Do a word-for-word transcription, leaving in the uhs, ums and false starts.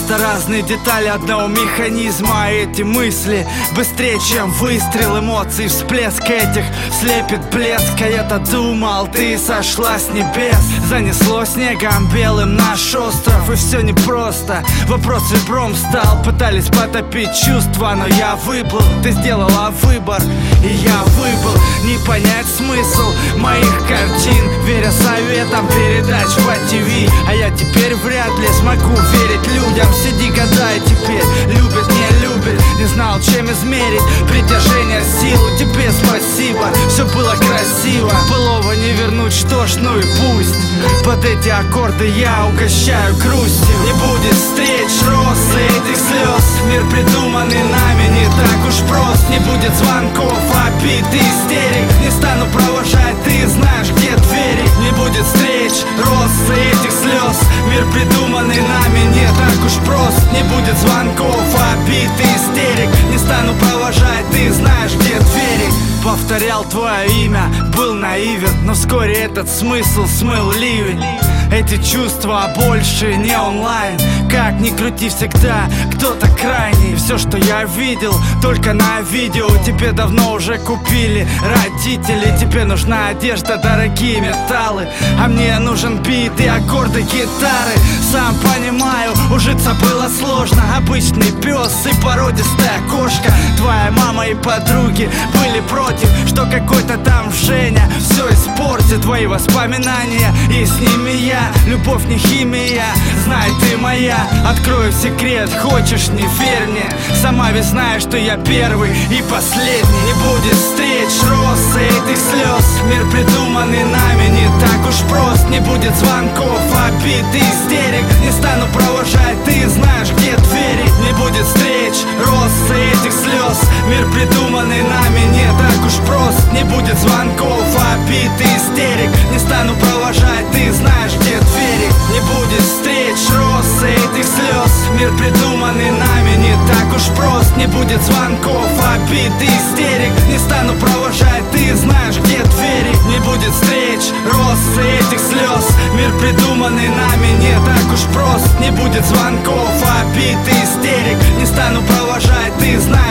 Просто разные детали одного механизма. Эти мысли быстрее, чем выстрел эмоций. Всплеск этих слепит блеск. А я-то думал, ты сошла с небес. Занесло снегом белым наш остров. И все непросто, вопрос ребром стал. Пытались потопить чувства, но я выплыл. Ты сделала выбор, и я выбыл. Не понять смысл моих картин, веря советам передач по ТВ. А я теперь вряд ли смогу верить людям. Сиди, гадай теперь, любит, не любит. Не знал, чем измерить притяжение силу. Тебе спасибо, все было красиво. Былого не вернуть, что ж, ну и пусть. Под эти аккорды я угощаю грустью. Не будет встреч, роз и этих слез. Мир, придуманный нами, не так уж прост. Не будет звонков, обид и истерик. Не стану провожать, ты знаешь, где двери. Не будет встреч, роз и этих слез. Мир, придуманный нами, не так уж прост. Не будет звонков, обид и истерик. Не стану провожать, ты знаешь, где двери. Повторял твое имя, был наивен, но вскоре этот смысл смыл ливень. Эти чувства больше не онлайн. Как ни крути, всегда кто-то крайний. Все, что я видел, только на видео. Тебе давно уже купили родители. Тебе нужна одежда, дорогие металлы. А мне нужен бит и аккорды гитары. Сам понимаю, ужиться было сложно. Обычный пес и породистая кошка. Твоя мама и подруги были против, что какой-то там Женя все испортит. Твои воспоминания и с ними я. Любовь не химия, знай, ты моя. Открою секрет, хочешь, не верь мне. Сама ведь знаешь, что я первый и последний. Не будет встреч, роз и этих слез. Мир, придуманный нами, не так уж прост. Не будет звонков, обид и истерик. Не стану провожать, ты знаешь, где двери. Не будет встреч, роз и этих слез. Мир, придуманный нами, не так уж прост. Не будет звонков, обид и истерик. Не стану провожать, ты знаешь, где двери. Не будет встреч, роз и этих слез. Мир, придуманный нами, не так уж прост. Не будет звонков, обид и истерик. Не стану провожать, ты знаешь, где двери. Не будет встреч, роз и этих слез. Мир, придуманный нами, не так уж прост. Не будет звонков, обид и истерик. Не стану провожать, ты знаешь,